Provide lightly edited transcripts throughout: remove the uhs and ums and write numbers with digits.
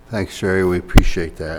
Thanks, Jerry. We appreciate that.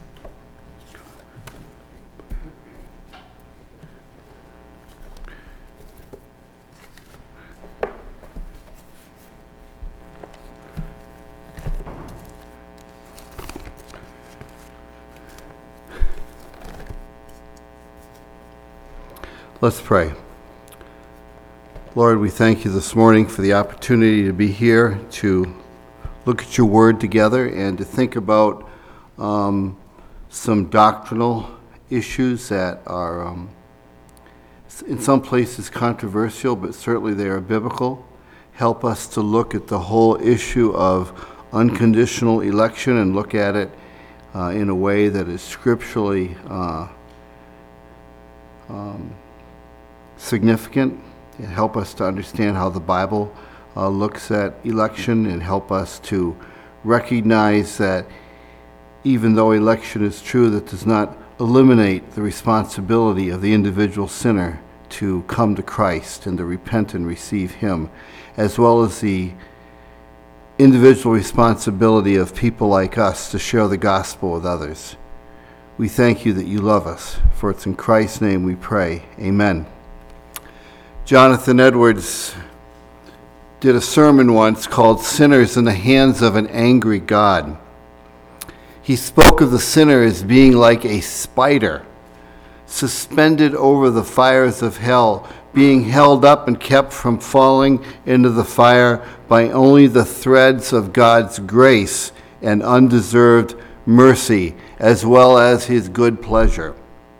Let's pray. Lord, we thank you this morning for the opportunity to be here to look at your word together and to think about some doctrinal issues that are in some places controversial, but certainly they are biblical. Help us to look at the whole issue of unconditional election and look at it in a way that is scripturally significant, and help us to understand how the Bible looks at election, and help us to recognize that even though election is true, that does not eliminate the responsibility of the individual sinner to come to Christ and to repent and receive Him, as well as the individual responsibility of people like us to share the gospel with others. We thank you that you love us, for it's in Christ's name we pray. Amen. Jonathan Edwards did a sermon once called Sinners in the Hands of an Angry God. He spoke of the sinner as being like a spider, suspended over the fires of hell, being held up and kept from falling into the fire by only the threads of God's grace and undeserved mercy, as well as His good pleasure.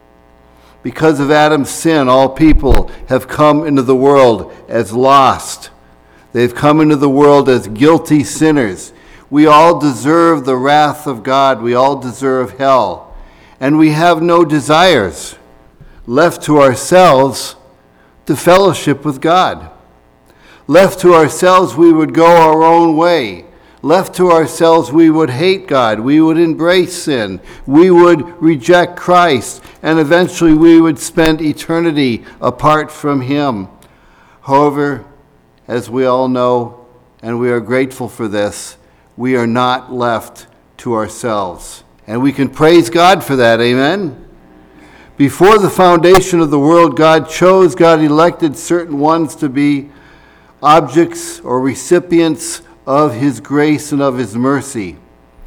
Because of Adam's sin, all people have come into the world as lost. They've come into the world as guilty sinners. We all deserve the wrath of God. We all deserve hell. And we have no desires left to ourselves to fellowship with God. Left to ourselves, we would go our own way. Left to ourselves, we would hate God. We would embrace sin. We would reject Christ. And eventually we would spend eternity apart from Him. However, as we all know, and we are grateful for this, we are not left to ourselves. And we can praise God for that, amen? Before the foundation of the world, God elected certain ones to be objects or recipients of His grace and of His mercy.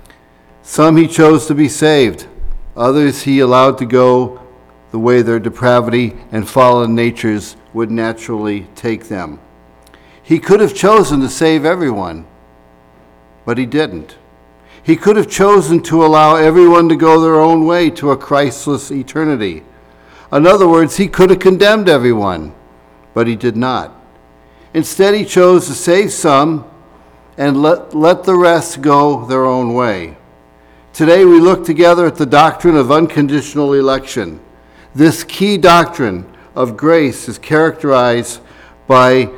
Some He chose to be saved. Others He allowed to go the way their depravity and fallen natures would naturally take them. He could have chosen to save everyone, but He didn't. He could have chosen to allow everyone to go their own way to a Christless eternity. In other words, He could have condemned everyone, but He did not. Instead, He chose to save some and let the rest go their own way. Today we look together at the doctrine of unconditional election. This key doctrine of grace is characterized by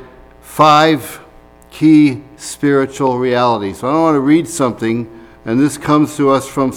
5 key spiritual realities. I want to read something, and this comes to us from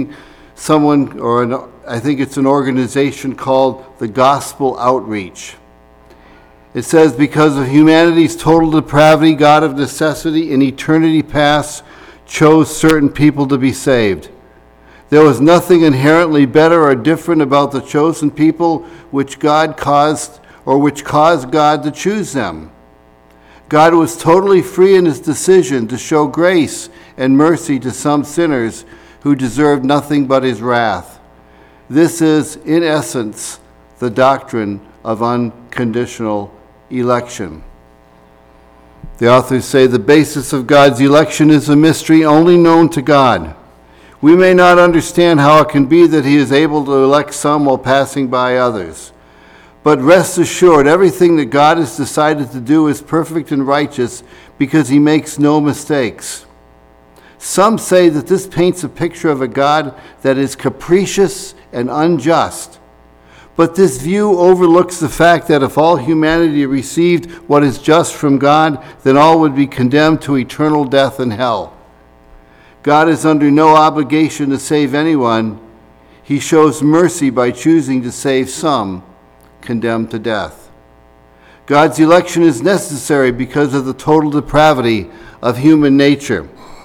I think it's an organization called the Gospel Outreach. It says, because of humanity's total depravity, God of necessity in eternity past chose certain people to be saved. There was nothing inherently better or different about the chosen people which caused God to choose them. God was totally free in His decision to show grace and mercy to some sinners who deserved nothing but His wrath. This is, in essence, the doctrine of unconditional election. The authors say the basis of God's election is a mystery only known to God. We may not understand how it can be that He is able to elect some while passing by others. But rest assured, everything that God has decided to do is perfect and righteous because He makes no mistakes. Some say that this paints a picture of a God that is capricious and unjust. But this view overlooks the fact that if all humanity received what is just from God, then all would be condemned to eternal death in hell. God is under no obligation to save anyone. He shows mercy by choosing to save some condemned to death. God's election is necessary because of the total depravity of human nature.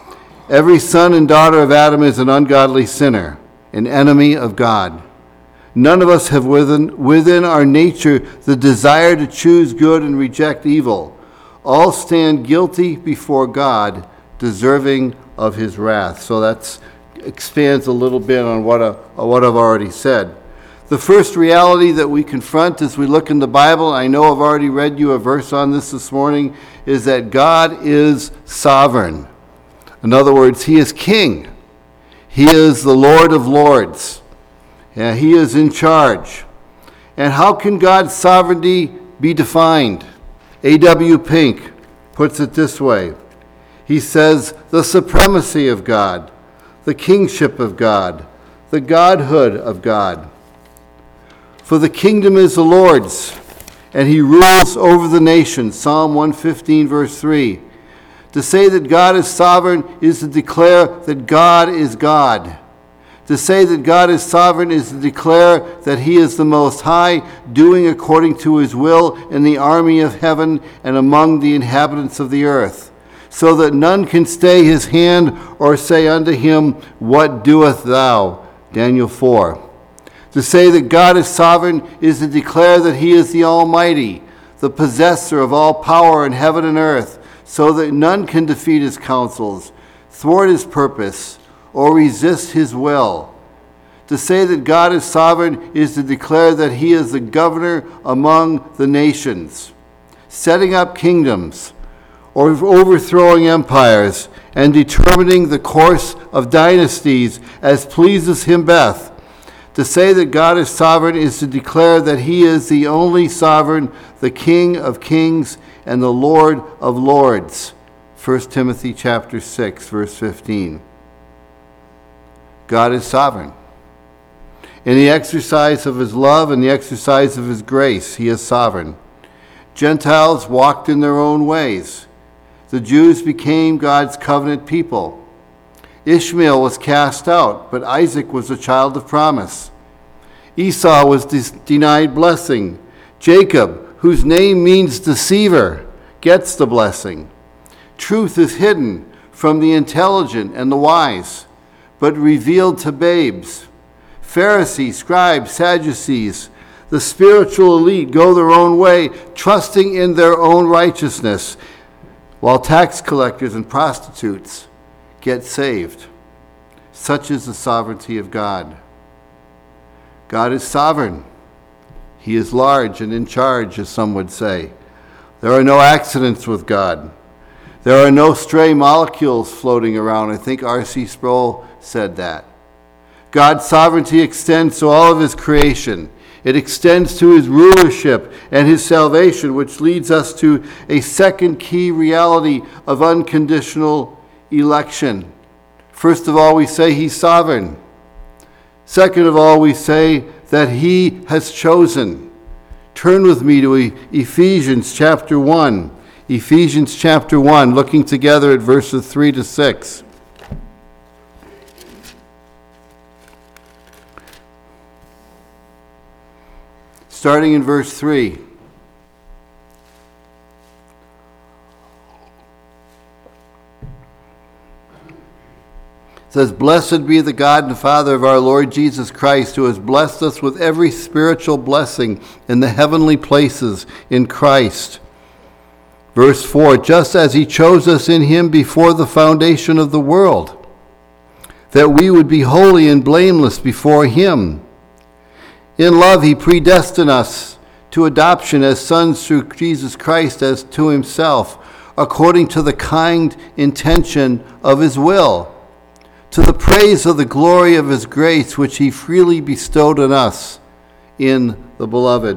Every son and daughter of Adam is an ungodly sinner, an enemy of God. None of us have within our nature the desire to choose good and reject evil. All stand guilty before God, deserving of his wrath. So that expands a little bit on what I've already said. The first reality that we confront as we look in the Bible, I know I've already read you a verse on this morning, is that God is sovereign. In other words, he is king. He is the Lord of lords. And he is in charge. And how can God's sovereignty be defined? A.W. Pink puts it this way. He says, the supremacy of God, the kingship of God, the godhood of God. For the kingdom is the Lord's, and he rules over the nations. Psalm 115, verse 3. To say that God is sovereign is to declare that God is God. To say that God is sovereign is to declare that he is the Most High, doing according to his will in the army of heaven and among the inhabitants of the earth, so that none can stay his hand or say unto him, what doest thou? Daniel 4. To say that God is sovereign is to declare that he is the Almighty, the possessor of all power in heaven and earth, so that none can defeat his counsels, thwart his purpose, or resist his will. To say that God is sovereign is to declare that he is the governor among the nations, setting up kingdoms, or overthrowing empires, and determining the course of dynasties as pleases him best. To say that God is sovereign is to declare that he is the only sovereign, the King of kings, and the Lord of lords. 1 Timothy chapter 6, verse 15. God is sovereign. In the exercise of his love and the exercise of his grace, he is sovereign. Gentiles walked in their own ways. The Jews became God's covenant people. Ishmael was cast out, but Isaac was a child of promise. Esau was denied blessing. Jacob, whose name means deceiver, gets the blessing. Truth is hidden from the intelligent and the wise, but revealed to babes. Pharisees, scribes, Sadducees, the spiritual elite go their own way, trusting in their own righteousness, while tax collectors and prostitutes get saved. Such is the sovereignty of God. God is sovereign. He is large and in charge, as some would say. There are no accidents with God. There are no stray molecules floating around. I think R.C. Sproul said that. God's sovereignty extends to all of his creation. It extends to his rulership and his salvation, which leads us to a second key reality of unconditional election. First of all, we say he's sovereign. Second of all, we say that he has chosen. Turn with me to Ephesians chapter 1. Ephesians chapter 1, looking together at verses 3 to 6. Starting in verse 3. It says, "Blessed be the God and Father of our Lord Jesus Christ, who has blessed us with every spiritual blessing in the heavenly places in Christ." Verse 4, "Just as he chose us in him before the foundation of the world, that we would be holy and blameless before him. In love he predestined us to adoption as sons through Jesus Christ as to himself, according to the kind intention of his will, to the praise of the glory of his grace, which he freely bestowed on us in the Beloved."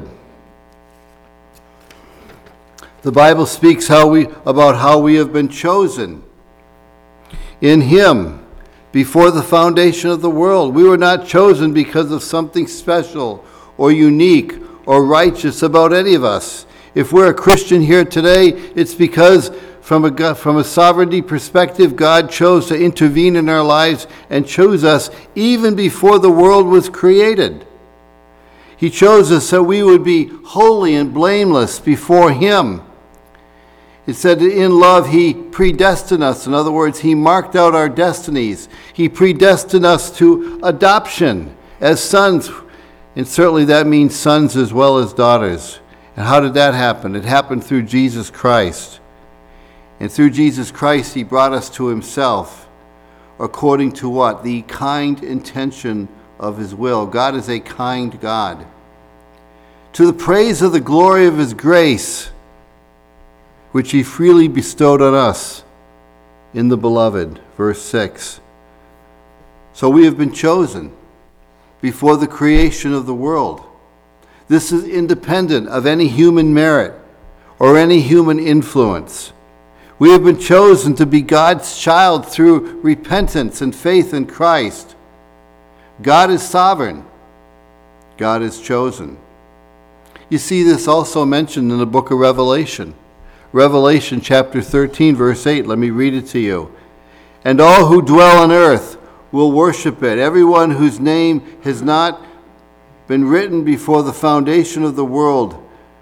The Bible speaks about how we have been chosen in him before the foundation of the world. We were not chosen because of something special or unique or righteous about any of us. If we're a Christian here today, it's because from a sovereignty perspective, God chose to intervene in our lives and chose us even before the world was created. He chose us so we would be holy and blameless before him. It said that in love he predestined us. In other words, he marked out our destinies. He predestined us to adoption as sons. And certainly that means sons as well as daughters. And how did that happen? It happened through Jesus Christ. And through Jesus Christ, he brought us to himself, according to what? The kind intention of his will. God is a kind God. To the praise of the glory of his grace, which he freely bestowed on us in the beloved. Verse 6. So we have been chosen before the creation of the world. This is independent of any human merit or any human influence. We have been chosen to be God's child through repentance and faith in Christ. God is sovereign. God is chosen. You see this also mentioned in the book of Revelation. Revelation chapter 13, verse 8. Let me read it to you. And all who dwell on earth will worship it. Everyone whose name has not been written before the foundation of the world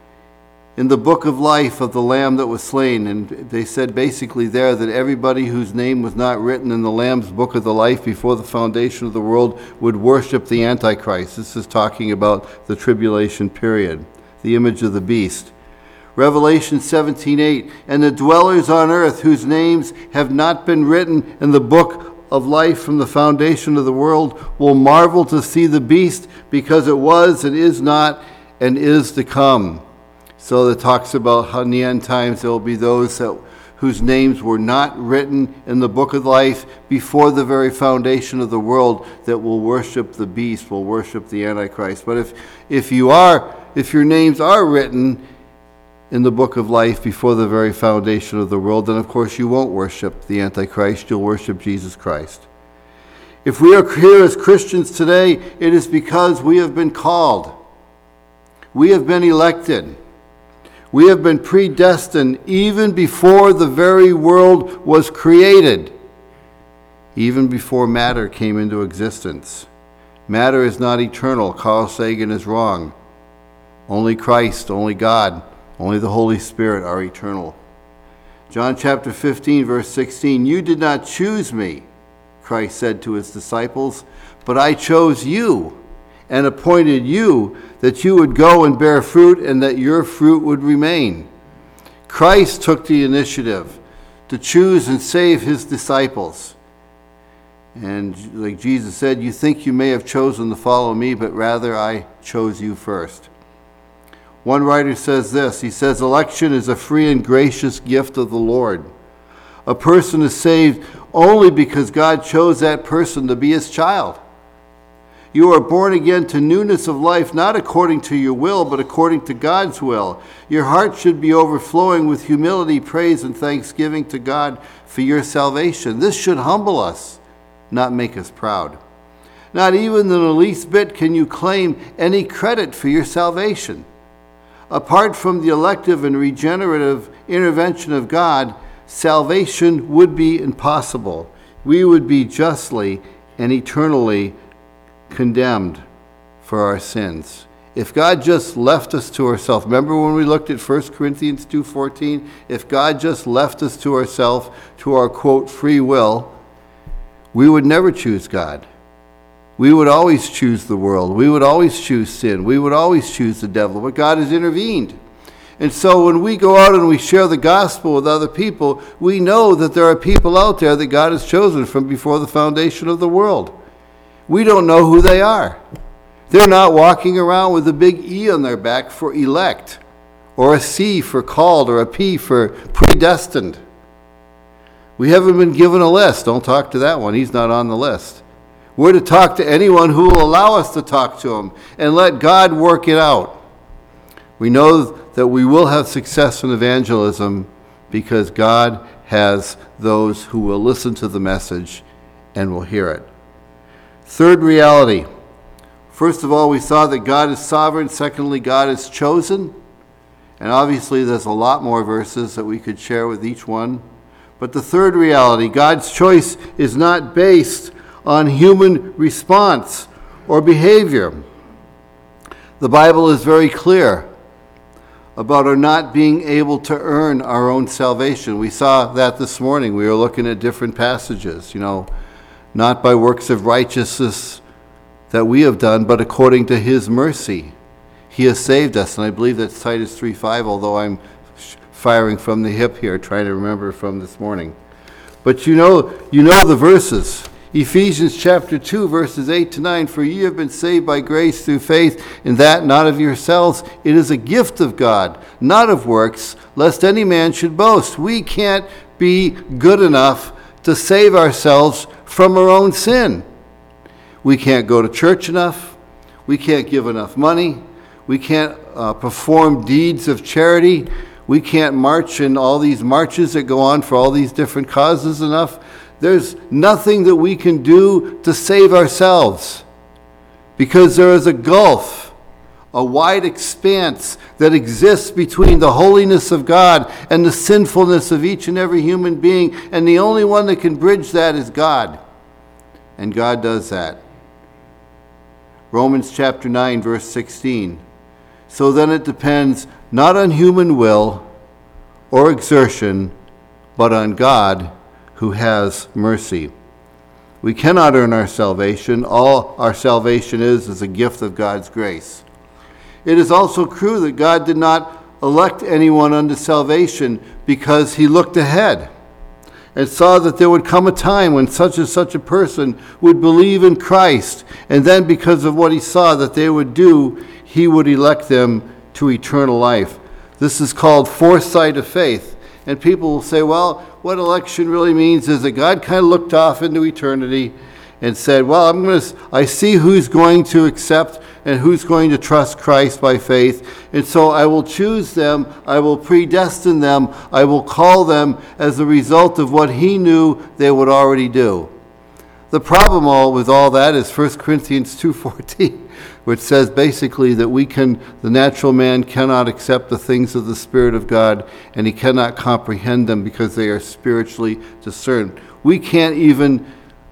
in the book of life of the Lamb that was slain. And they said basically there that everybody whose name was not written in the Lamb's book of the life before the foundation of the world would worship the Antichrist. This is talking about the tribulation period, the image of the beast. Revelation 17:8, and the dwellers on earth whose names have not been written in the book of life from the foundation of the world will marvel to see the beast, because it was and is not and is to come. So it talks about how in the end times there will be those whose names were not written in the book of life before the very foundation of the world that will worship the beast, will worship the Antichrist. But if your names are written in the book of life before the very foundation of the world, then of course you won't worship the Antichrist, you'll worship Jesus Christ. If we are here as Christians today, it is because we have been called. We have been elected. We have been predestined even before the very world was created, even before matter came into existence. Matter is not eternal. Carl Sagan is wrong. Only Christ, only God, only the Holy Spirit are eternal. John chapter 15, verse 16, you did not choose me, Christ said to his disciples, but I chose you and appointed you that you would go and bear fruit and that your fruit would remain. Christ took the initiative to choose and save his disciples. And like Jesus said, you think you may have chosen to follow me, but rather I chose you first. One writer says this, he says, election is a free and gracious gift of the Lord. A person is saved only because God chose that person to be his child. You are born again to newness of life, not according to your will, but according to God's will. Your heart should be overflowing with humility, praise, and thanksgiving to God for your salvation. This should humble us, not make us proud. Not even in the least bit can you claim any credit for your salvation. Apart from the elective and regenerative intervention of God, salvation would be impossible. We would be justly and eternally condemned for our sins. If God just left us to ourselves, remember when we looked at 1 Corinthians 2:14? If God just left us to ourselves, to our, quote, free will, we would never choose God. We would always choose the world. We would always choose sin. We would always choose the devil. But God has intervened. And so when we go out and we share the gospel with other people, we know that there are people out there that God has chosen from before the foundation of the world. We don't know who they are. They're not walking around with a big E on their back for elect, or a C for called, or a P for predestined. We haven't been given a list. Don't talk to that one. He's not on the list. We're to talk to anyone who will allow us to talk to him and let God work it out. We know that we will have success in evangelism because God has those who will listen to the message and will hear it. Third reality. First of all, we saw that God is sovereign. Secondly, God is chosen. And obviously, there's a lot more verses that we could share with each one. But the third reality, God's choice is not based on human response or behavior. The Bible is very clear about our not being able to earn our own salvation. We saw that this morning. We were looking at different passages, not by works of righteousness that we have done, but according to his mercy. He has saved us, and I believe that's Titus 3:5, although I'm firing from the hip here, trying to remember from this morning. But you know the verses. Ephesians chapter 2, verses 8 to 9, for ye have been saved by grace through faith, and that not of yourselves. It is a gift of God, not of works, lest any man should boast. We can't be good enough to save ourselves from our own sin. We can't go to church enough. We can't give enough money. We can't perform deeds of charity. We can't march in all these marches that go on for all these different causes enough. There's nothing that we can do to save ourselves, because there is a gulf, a wide expanse that exists between the holiness of God and the sinfulness of each and every human being, and the only one that can bridge that is God. And God does that. Romans chapter 9, verse 16. So then it depends not on human will or exertion, but on God who has mercy. We cannot earn our salvation. All our salvation is a gift of God's grace. It is also true that God did not elect anyone unto salvation because he looked ahead and saw that there would come a time when such and such a person would believe in Christ, and then because of what he saw that they would do, he would elect them to eternal life. This is called foresight of faith. And people will say, well, what election really means is that God kind of looked off into eternity and said, well, I see who's going to accept and who's going to trust Christ by faith, and so I will choose them, I will predestine them, I will call them as a result of what he knew they would already do. The problem with all that is 1 Corinthians 2:14, which says basically that the natural man cannot accept the things of the Spirit of God, and he cannot comprehend them because they are spiritually discerned. We can't even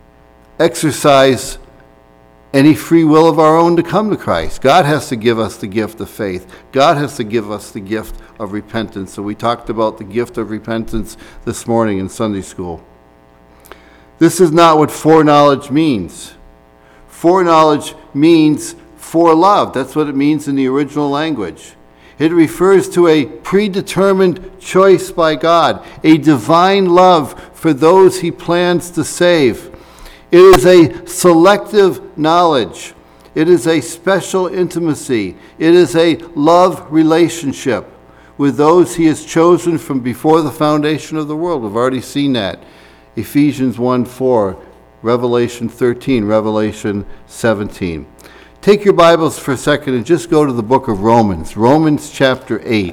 exercise any free will of our own to come to Christ. God has to give us the gift of faith. God has to give us the gift of repentance. So we talked about the gift of repentance this morning in Sunday school. This is not what foreknowledge means. Foreknowledge means foreloved. That's what it means in the original language. It refers to a predetermined choice by God, a divine love for those he plans to save. It is a selective knowledge. It is a special intimacy. It is a love relationship with those he has chosen from before the foundation of the world. We've already seen that. Ephesians 1:4, Revelation 13, Revelation 17. Take your Bibles for a second and just go to the book of Romans, Romans chapter 8,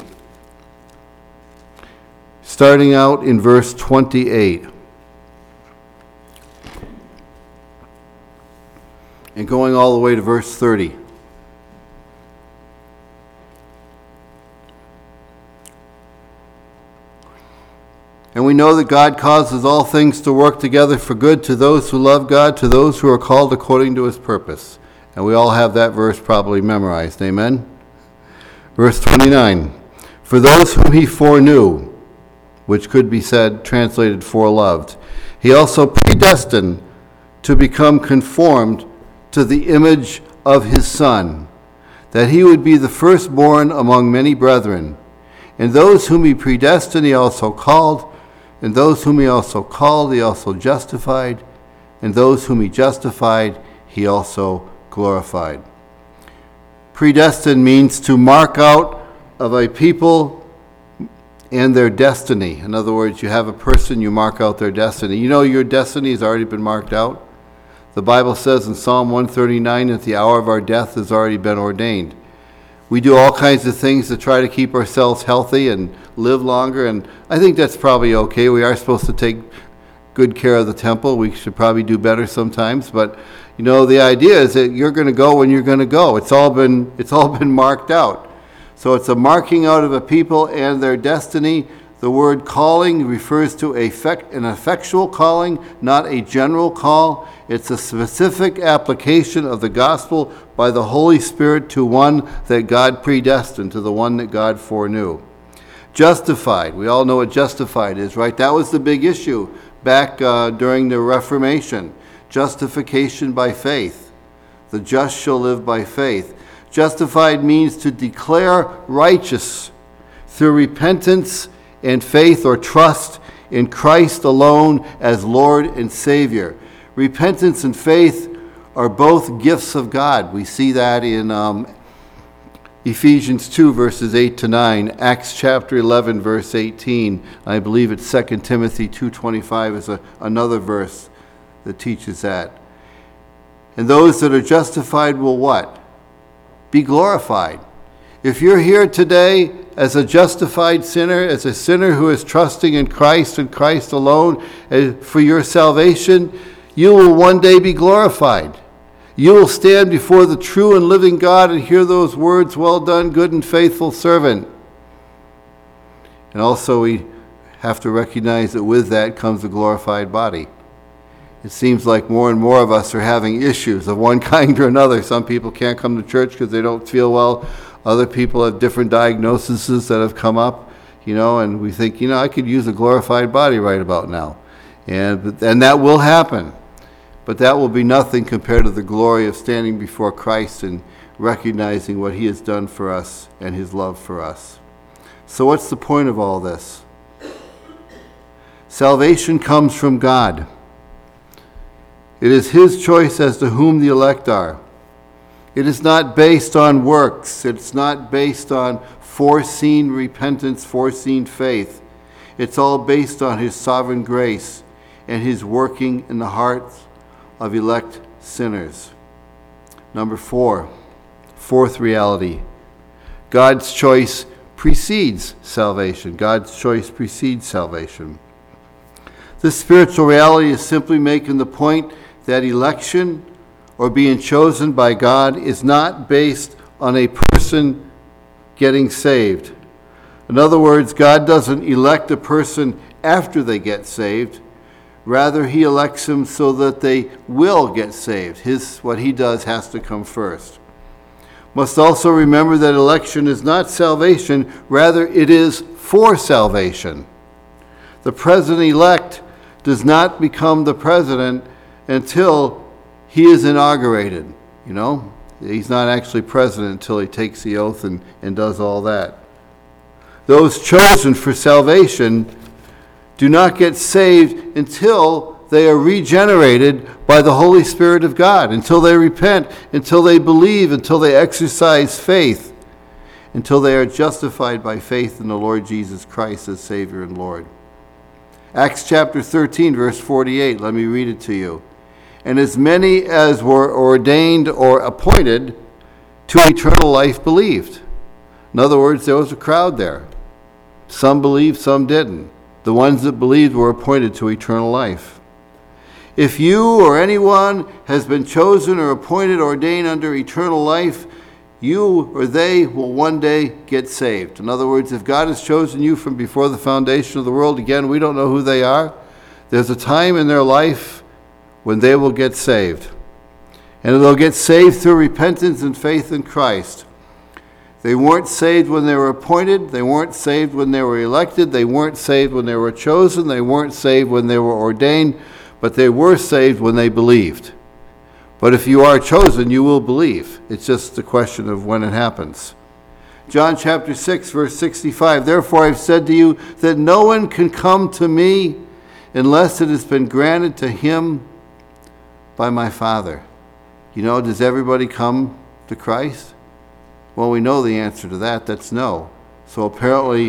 starting out in verse 28. And going all the way to verse 30. And we know that God causes all things to work together for good to those who love God, to those who are called according to his purpose. And we all have that verse probably memorized. Amen? Verse 29. For those whom he foreknew, which could be translated foreloved, he also predestined to become conformed to the image of his Son, that he would be the firstborn among many brethren. And those whom he predestined, he also called. And those whom he also called, he also justified. And those whom he justified, he also glorified. Predestined means to mark out of a people and their destiny. In other words, you have a person, you mark out their destiny. You know your destiny has already been marked out. The Bible says in Psalm 139 that the hour of our death has already been ordained. We do all kinds of things to try to keep ourselves healthy and live longer, and I think that's probably okay. We are supposed to take good care of the temple. We should probably do better sometimes, but the idea is that you're going to go when you're going to go. It's all been marked out. So it's a marking out of a people and their destiny. The word calling refers to an effectual calling, not a general call. It's a specific application of the gospel by the Holy Spirit to one that God predestined, to the one that God foreknew. Justified. We all know what justified is, right? That was the big issue back during the Reformation. Justification by faith. The just shall live by faith. Justified means to declare righteous through repentance and faith or trust in Christ alone as Lord and Savior. Repentance and faith are both gifts of God. We see that in Ephesians 2, verses 8 to 9, Acts chapter 11, verse 18. I believe it's 2 Timothy 2:25 is another verse that teaches that. And those that are justified will what? Be glorified. If you're here today as a justified sinner, as a sinner who is trusting in Christ and Christ alone for your salvation, you will one day be glorified. You will stand before the true and living God and hear those words, "Well done, good and faithful servant." And also we have to recognize that with that comes a glorified body. It seems like more and more of us are having issues of one kind or another. Some people can't come to church because they don't feel well. Other people have different diagnoses that have come up, and we think, I could use a glorified body right about now. And that will happen. But that will be nothing compared to the glory of standing before Christ and recognizing what he has done for us and his love for us. So what's the point of all this? Salvation comes from God. It is his choice as to whom the elect are. It is not based on works. It's not based on foreseen repentance, foreseen faith. It's all based on his sovereign grace and his working in the hearts of elect sinners. Number 4, fourth reality. God's choice precedes salvation. God's choice precedes salvation. This spiritual reality is simply making the point that election or being chosen by God is not based on a person getting saved. In other words, God doesn't elect a person after they get saved. Rather, he elects them so that they will get saved. What he does has to come first. Must also remember that election is not salvation. Rather, it is for salvation. The president-elect does not become the president until he is inaugurated. He's not actually president until he takes the oath and does all that. Those chosen for salvation do not get saved until they are regenerated by the Holy Spirit of God, until they repent, until they believe, until they exercise faith, until they are justified by faith in the Lord Jesus Christ as Savior and Lord. Acts chapter 13, verse 48, let me read it to you. And as many as were ordained or appointed to eternal life believed. In other words, there was a crowd there. Some believed, some didn't. The ones that believed were appointed to eternal life. If you or anyone has been chosen or appointed, ordained under eternal life, you or they will one day get saved. In other words, if God has chosen you from before the foundation of the world, again, we don't know who they are. There's a time in their life when they will get saved. And they'll get saved through repentance and faith in Christ. They weren't saved when they were appointed. They weren't saved when they were elected. They weren't saved when they were chosen. They weren't saved when they were ordained. But they were saved when they believed. But if you are chosen, you will believe. It's just a question of when it happens. John chapter 6, verse 65, "Therefore I've said to you that no one can come to me unless it has been granted to him by my Father." Does everybody come to Christ? Well, we know the answer to that. That's no. So apparently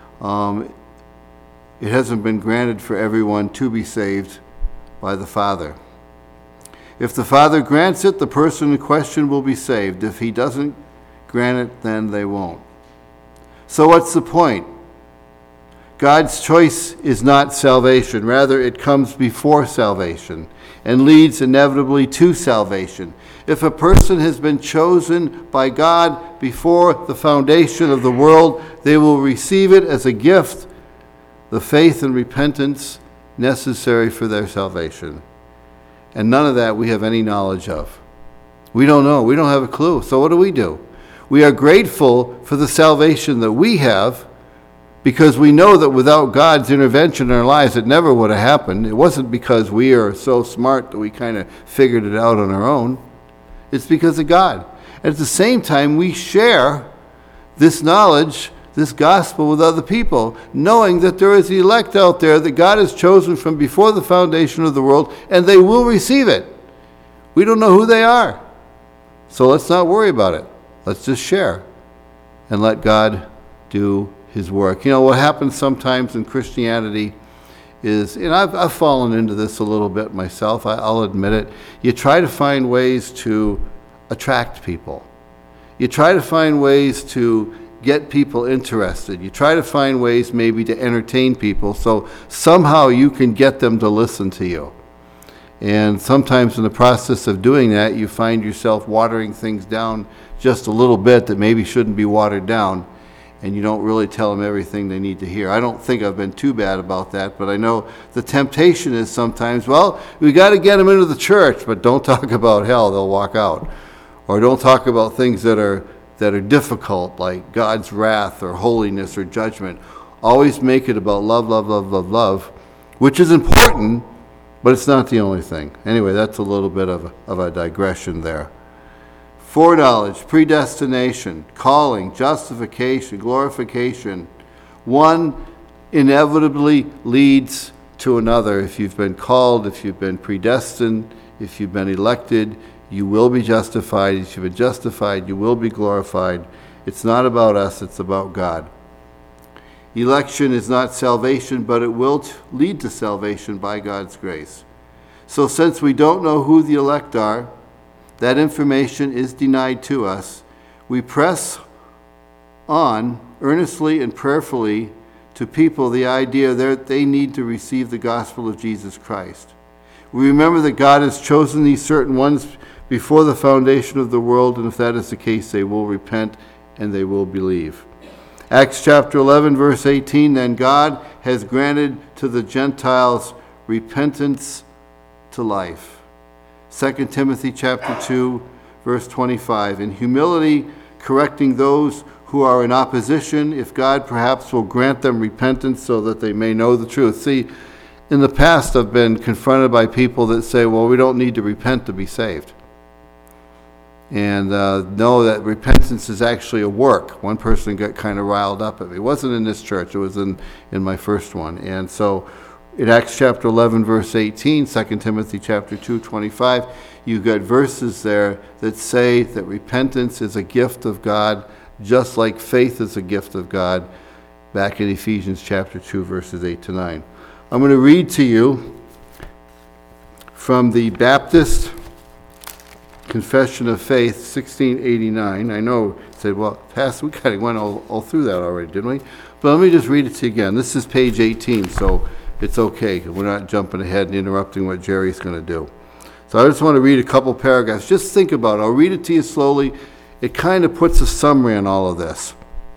it hasn't been granted for everyone to be saved by the Father. If the Father grants it, the person in question will be saved. If he doesn't grant it, then they won't. So what's the point? God's choice is not salvation. Rather, it comes before salvation and leads inevitably to salvation. If a person has been chosen by God before the foundation of the world, they will receive it as a gift the faith and repentance necessary for their salvation. And none of that we have any knowledge of. We don't know. We don't have a clue. So what do? We are grateful for the salvation that we have, because we know that without God's intervention in our lives, it never would have happened. It wasn't because we are so smart that we kind of figured it out on our own. It's because of God. And at the same time, we share this knowledge, this gospel with other people, knowing that there is the elect out there that God has chosen from before the foundation of the world, and they will receive it. We don't know who they are. So let's not worry about it. Let's just share and let God do his work. You know, what happens sometimes in Christianity is, and I've fallen into this a little bit myself, I'll admit it. You try to find ways to attract people. You try to find ways to get people interested. You try to find ways maybe to entertain people so somehow you can get them to listen to you. And sometimes in the process of doing that, you find yourself watering things down just a little bit that maybe shouldn't be watered down, and you don't really tell them everything they need to hear. I don't think I've been too bad about that, but I know the temptation is sometimes, well, we got to get them into the church, but don't talk about hell, they'll walk out. Or don't talk about things that are difficult, like God's wrath or holiness or judgment. Always make it about love, love, love, love, love, which is important, but it's not the only thing. Anyway, that's a little bit of a digression there. Foreknowledge, predestination, calling, justification, glorification. One inevitably leads to another. If you've been called, if you've been predestined, if you've been elected, you will be justified. If you've been justified, you will be glorified. It's not about us, it's about God. Election is not salvation, but it will lead to salvation by God's grace. So since we don't know who the elect are, that information is denied to us, we press on earnestly and prayerfully to people the idea that they need to receive the gospel of Jesus Christ. We remember that God has chosen these certain ones before the foundation of the world, and if that is the case, they will repent and they will believe. Acts chapter 11, verse 18, then God has granted to the Gentiles repentance to life. 2 Timothy chapter 2, verse 25, in humility correcting those who are in opposition, if God perhaps will grant them repentance so that they may know the truth. See, in the past I've been confronted by people that say, well, we don't need to repent to be saved. And know that repentance is actually a work. One person got kind of riled up at me. It wasn't in this church. It was in my first one. And so in Acts chapter 11, verse 18, 2 Timothy chapter 2, 25, you've got verses there that say that repentance is a gift of God, just like faith is a gift of God, back in Ephesians chapter 2, verses 8 to 9. I'm going to read to you from the Baptist Confession of Faith, 1689. I know, said, well, Pastor, we kind of went all through that already, didn't we? But let me just read it to you again. This is page 18, so it's okay. We're not jumping ahead and interrupting what Jerry's going to do. So I just want to read a couple paragraphs. Just think about it. I'll read it to you slowly. It kind of puts a summary on all of this.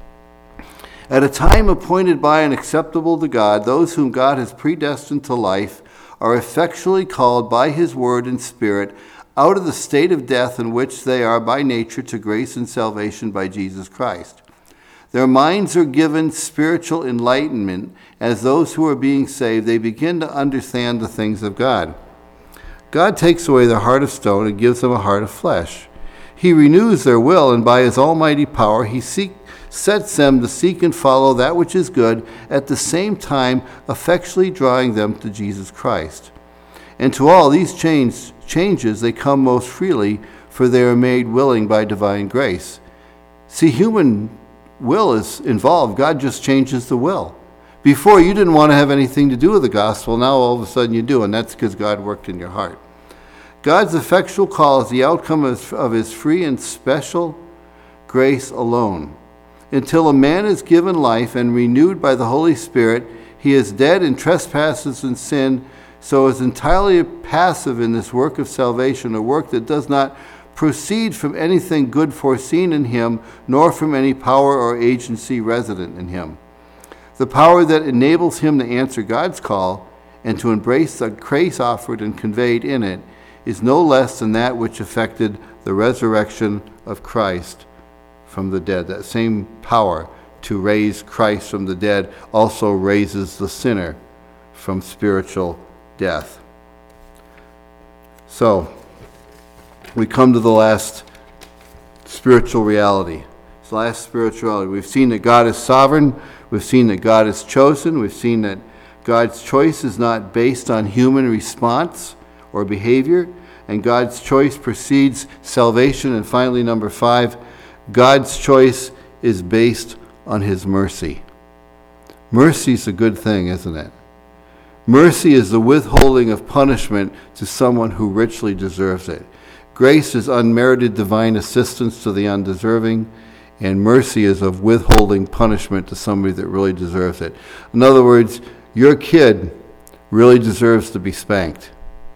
At a time appointed by and acceptable to God, those whom God has predestined to life are effectually called by his word and spirit out of the state of death in which they are by nature to grace and salvation by Jesus Christ. Their minds are given spiritual enlightenment. As those who are being saved, they begin to understand the things of God. God takes away their heart of stone and gives them a heart of flesh. He renews their will, and by his almighty power he sets them to seek and follow that which is good, at the same time effectually drawing them to Jesus Christ. And to all these changes they come most freely, for they are made willing by divine grace. See, human will is involved. God just changes the will. Before, you didn't want to have anything to do with the gospel. Now all of a sudden you do, and that's because God worked in your heart. God's effectual call is the outcome of his free and special grace alone. Until a man is given life and renewed by the Holy Spirit, he is dead in trespasses and sin, so is entirely passive in this work of salvation, a work that does not proceed from anything good foreseen in him, nor from any power or agency resident in him. The power that enables him to answer God's call and to embrace the grace offered and conveyed in it is no less than that which effected the resurrection of Christ from the dead. That same power to raise Christ from the dead also raises the sinner from spiritual death. So, we come to the last spiritual reality. This last spiritual reality. We've seen that God is sovereign. We've seen that God is chosen. We've seen that God's choice is not based on human response or behavior. And God's choice precedes salvation. And finally, number 5, God's choice is based on his mercy. Mercy is a good thing, isn't it? Mercy is the withholding of punishment to someone who richly deserves it. Grace is unmerited divine assistance to the undeserving, and mercy is of withholding punishment to somebody that really deserves it. In other words, your kid really deserves to be spanked,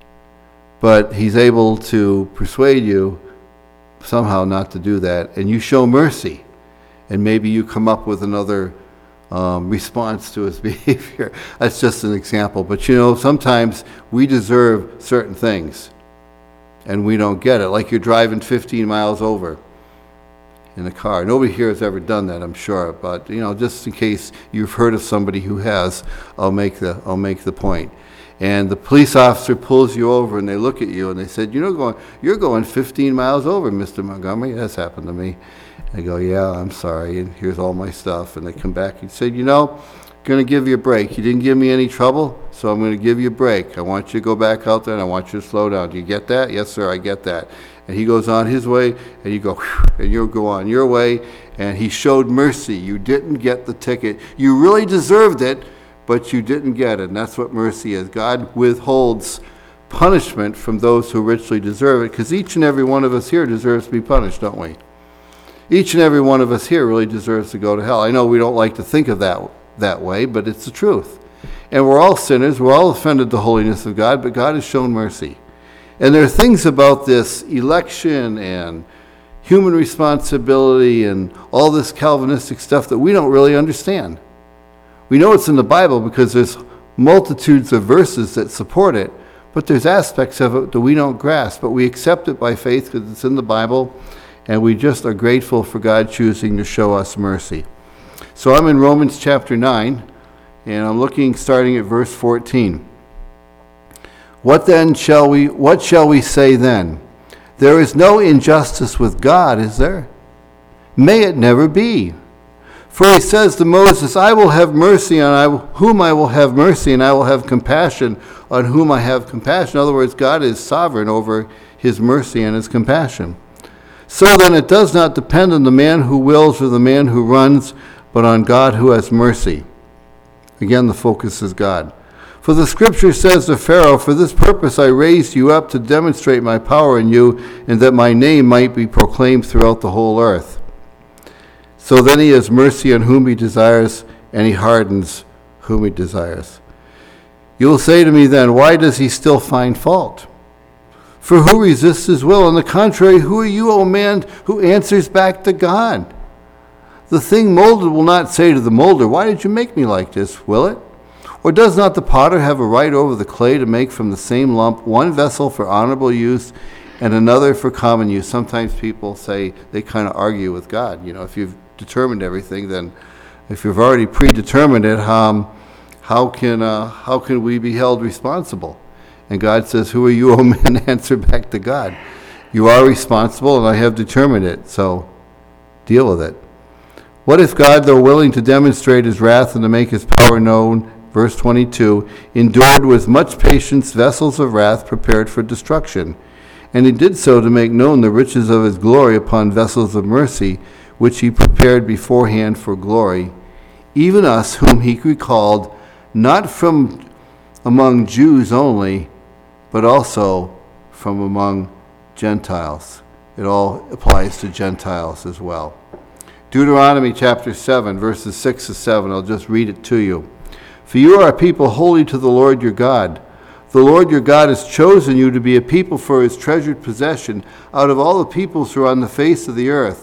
but he's able to persuade you somehow not to do that, and you show mercy, and maybe you come up with another response to his behavior. That's just an example. But sometimes we deserve certain things and we don't get it. Like you're driving 15 miles over in a car. Nobody here has ever done that, I'm sure. But just in case you've heard of somebody who has, I'll make the point. And the police officer pulls you over and they look at you and they said, you're going 15 miles over, Mr. Montgomery. That's happened to me. I go, yeah, I'm sorry, and here's all my stuff. And they come back and say, going to give you a break. You didn't give me any trouble, so I'm going to give you a break. I want you to go back out there, and I want you to slow down. Do you get that? Yes, sir, I get that. And he goes on his way, and you go, whew, and you go on your way, and he showed mercy. You didn't get the ticket. You really deserved it, but you didn't get it, and that's what mercy is. God withholds punishment from those who richly deserve it, because each and every one of us here deserves to be punished, don't we? Each and every one of us here really deserves to go to hell. I know we don't like to think of that way, but it's the truth. And we're all sinners. We're all offended the holiness of God, but God has shown mercy. And there are things about this election and human responsibility and all this Calvinistic stuff that we don't really understand. We know it's in the Bible because there's multitudes of verses that support it, but there's aspects of it that we don't grasp, but we accept it by faith because it's in the Bible. And we just are grateful for God choosing to show us mercy. So I'm in Romans chapter 9, and I'm looking starting at verse 14. What shall we say then? There is no injustice with God, is there? May it never be. For he says to Moses, I will have mercy on whom I will have mercy, and I will have compassion on whom I have compassion. In other words, God is sovereign over his mercy and his compassion. So then it does not depend on the man who wills or the man who runs, but on God who has mercy. Again, the focus is God. For the scripture says to Pharaoh, for this purpose I raised you up to demonstrate my power in you, and that my name might be proclaimed throughout the whole earth. So then he has mercy on whom he desires, and he hardens whom he desires. You will say to me then, why does he still find fault? For who resists his will? On the contrary, who are you, O man, who answers back to God? The thing molded will not say to the molder, why did you make me like this, will it? Or does not the potter have a right over the clay to make from the same lump one vessel for honorable use and another for common use? Sometimes people say they kind of argue with God. If you've determined everything, then if you've already predetermined it, how can we be held responsible? And God says, who are you, O man, to answer back to God? You are responsible, and I have determined it, so deal with it. What if God, though willing to demonstrate his wrath and to make his power known, verse 22, endured with much patience vessels of wrath prepared for destruction? And he did so to make known the riches of his glory upon vessels of mercy, which he prepared beforehand for glory, even us whom he recalled, not from among Jews only, but also from among Gentiles. It all applies to Gentiles as well. Deuteronomy chapter 7, verses 6 to 7. I'll just read it to you. For you are a people holy to the Lord your God. The Lord your God has chosen you to be a people for his treasured possession out of all the peoples who are on the face of the earth.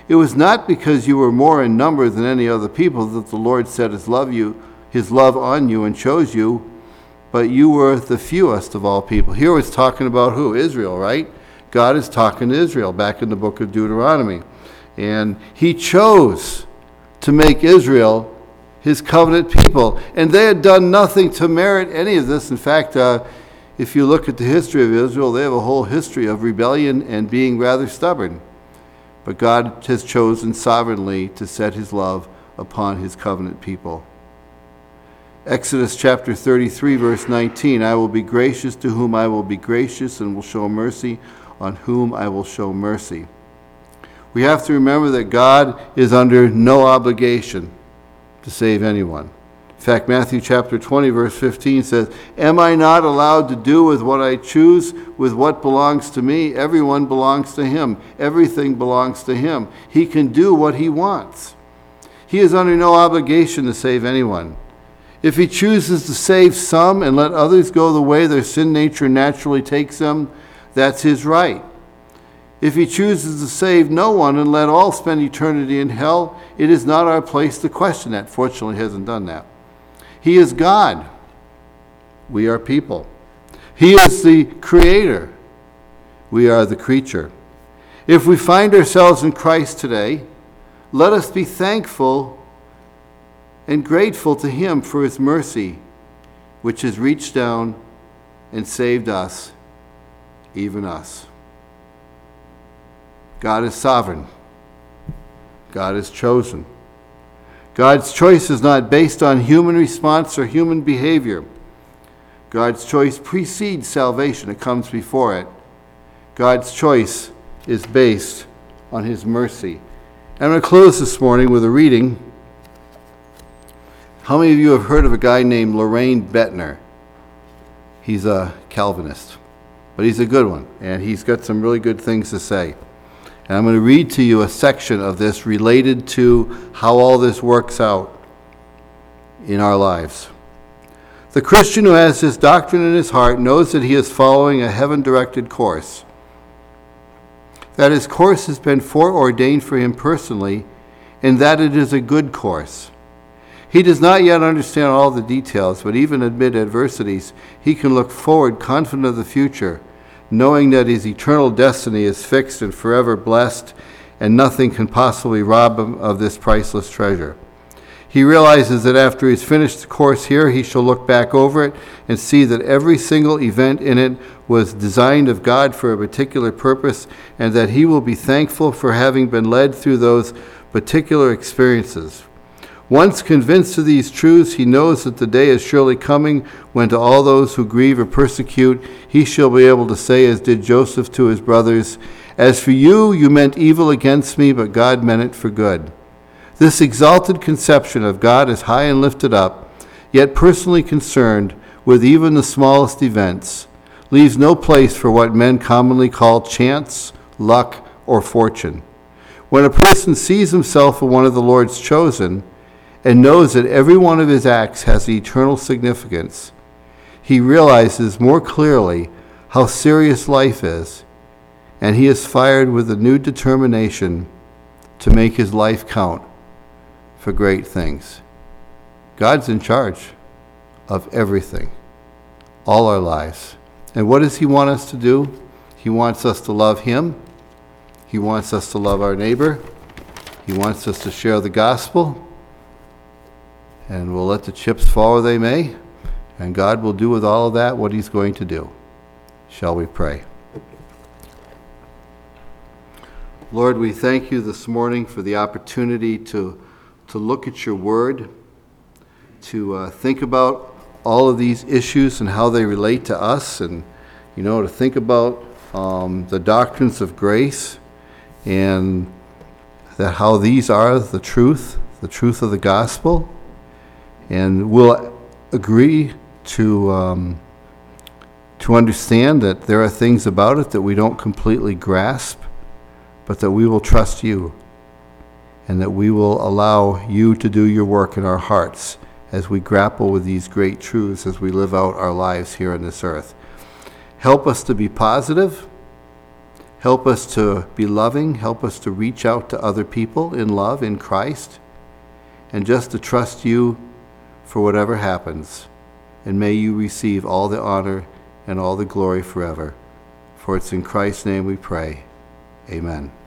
It was not because you were more in number than any other people that the Lord set his love on you and chose you, but you were the fewest of all people. Here it's talking about who? Israel, right? God is talking to Israel back in the book of Deuteronomy. And he chose to make Israel his covenant people. And they had done nothing to merit any of this. In fact, if you look at the history of Israel, they have a whole history of rebellion and being rather stubborn. But God has chosen sovereignly to set his love upon his covenant people. Exodus chapter 33, verse 19, I will be gracious to whom I will be gracious, and will show mercy on whom I will show mercy. We have to remember that God is under no obligation to save anyone. In fact, Matthew chapter 20, verse 15 says, am I not allowed to do with what I choose, with what belongs to me? Everyone belongs to him. Everything belongs to him. He can do what he wants. He is under no obligation to save anyone. If he chooses to save some and let others go the way their sin nature naturally takes them, that's his right. If he chooses to save no one and let all spend eternity in hell, it is not our place to question that. Fortunately, he hasn't done that. He is God. We are people. He is the creator. We are the creature. If we find ourselves in Christ today, let us be thankful and grateful to him for his mercy, which has reached down and saved us, even us. God is sovereign. God is chosen. God's choice is not based on human response or human behavior. God's choice precedes salvation. It comes before it. God's choice is based on his mercy. I'm going to close this morning with a reading. How many of you have heard of a guy named Loraine Boettner? He's a Calvinist, but he's a good one, and he's got some really good things to say. And I'm going to read to you a section of this related to how all this works out in our lives. The Christian who has this doctrine in his heart knows that he is following a heaven-directed course, that his course has been foreordained for him personally, and that it is a good course. He does not yet understand all the details, but even amid adversities, he can look forward confident of the future, knowing that his eternal destiny is fixed and forever blessed, and nothing can possibly rob him of this priceless treasure. He realizes that after he's finished the course here, he shall look back over it and see that every single event in it was designed of God for a particular purpose, and that he will be thankful for having been led through those particular experiences. Once convinced of these truths, he knows that the day is surely coming when to all those who grieve or persecute, he shall be able to say, as did Joseph to his brothers, as for you, you meant evil against me, but God meant it for good. This exalted conception of God as high and lifted up, yet personally concerned with even the smallest events, leaves no place for what men commonly call chance, luck, or fortune. When a person sees himself as one of the Lord's chosen, and knows that every one of his acts has eternal significance, he realizes more clearly how serious life is, and he is fired with a new determination to make his life count for great things. God's in charge of everything, all our lives. And what does he want us to do? He wants us to love him. He wants us to love our neighbor. He wants us to share the gospel. And we'll let the chips fall where they may, and God will do with all of that what he's going to do. Shall we pray? Lord, we thank you this morning for the opportunity to look at your word, to think about all of these issues and how they relate to us, and, to think about the doctrines of grace, and that how these are the truth of the gospel. And we'll agree to understand that there are things about it that we don't completely grasp, but that we will trust you, and that we will allow you to do your work in our hearts as we grapple with these great truths as we live out our lives here on this earth. Help us to be positive. Help us to be loving. Help us to reach out to other people in love in Christ, and just to trust you for whatever happens. And may you receive all the honor and all the glory forever. For it's in Christ's name we pray. Amen.